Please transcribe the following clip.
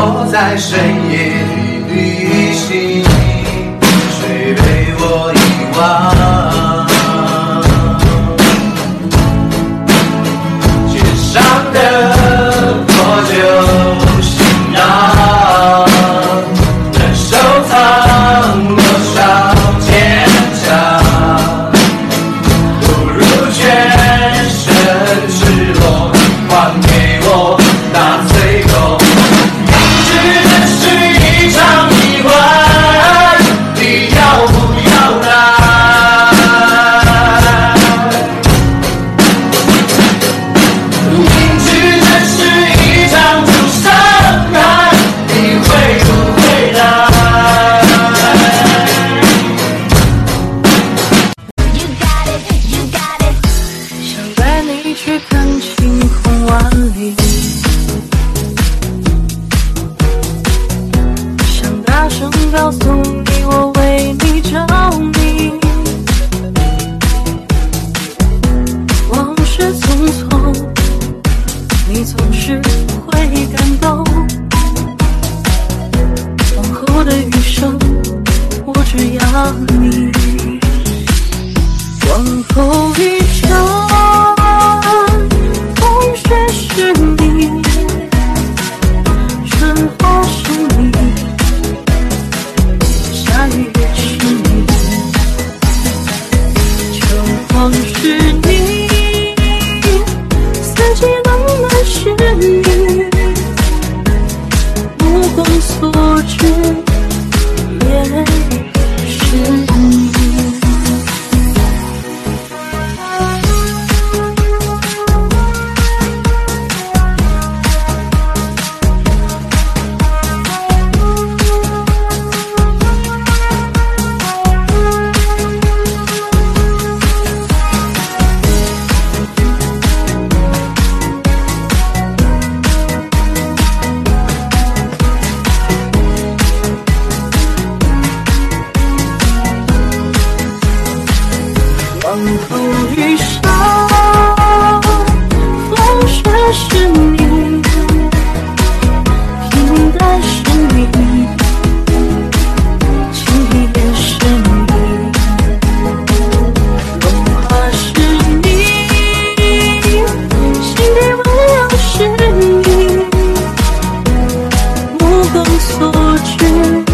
我在深夜里旅行，谁被我遗忘？街上的破旧行囊，能收藏多少坚强？不如全身赤裸，还给我那最后。明知这是一场意外，你要不要来？明知这是一场旧伤害，你会不会来？ 想带你去看晴空万里，想大声告诉你我为你着迷。往事匆匆，你总是会感动。往后的余生，我只要你。往后一场风雪是你，春花是你，下雨也是你，秋黄是你，四季冷暖是你，目光所至也是你。往后余生，风雪是你，平淡是你，情意也是你，融化是你，心底温柔是你，目光所至